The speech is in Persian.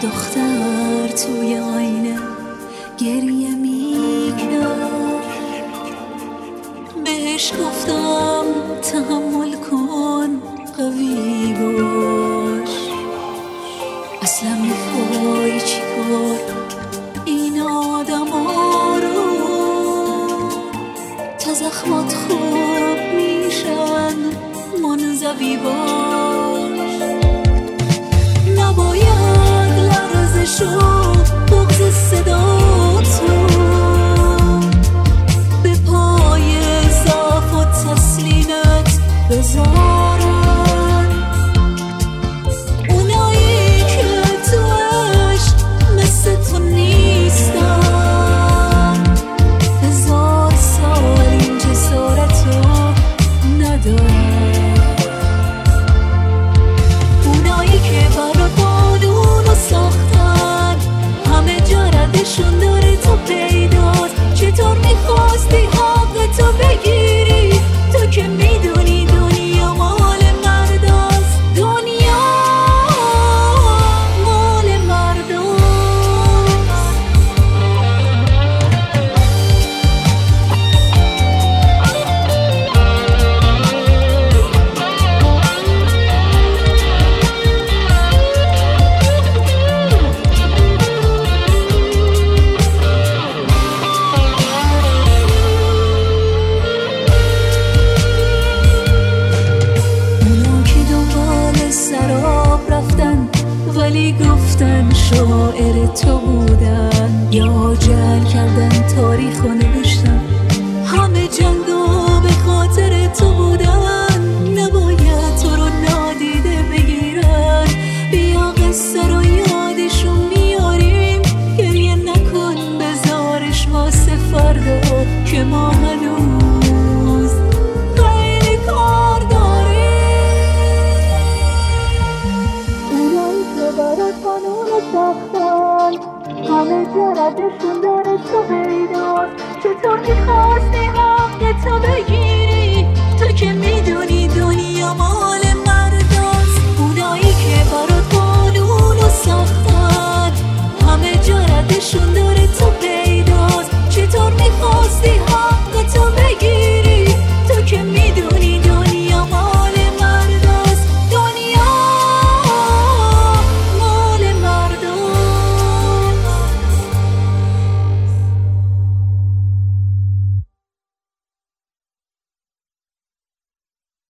دختر توی آینه گریه میکرد، بهش گفتم تحمل کن قوی باش، اصلا میخوای چی کار این آدم ها رو؟ تا زخمات خوب میشن منزوی باش، نباید لرزش و بغض صداتو به پای ضعف و تسلیمت بذارن. اونایی که تو عشق مثل تو نیستن 1000 سال این جسارتو ندارن. اونایی که برا قانونو ساختن همه جردشون داره تو پیداست. چطور میخواستی حق تو بگیری تو که میدونی دنیا مال مرداست، دنیا مال مرداست. ولی گفتن شاعر تو بودن یا جعل کردن تاریخ و نوشتن